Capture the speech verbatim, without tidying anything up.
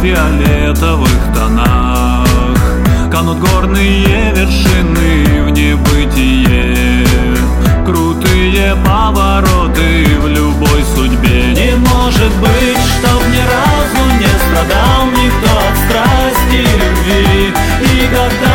фиолетовых тонах. Канут горные вершины в небытие, крутые повороты в любой судьбе. Не может быть, чтоб ни разу не страдал никто от страсти любви. И когда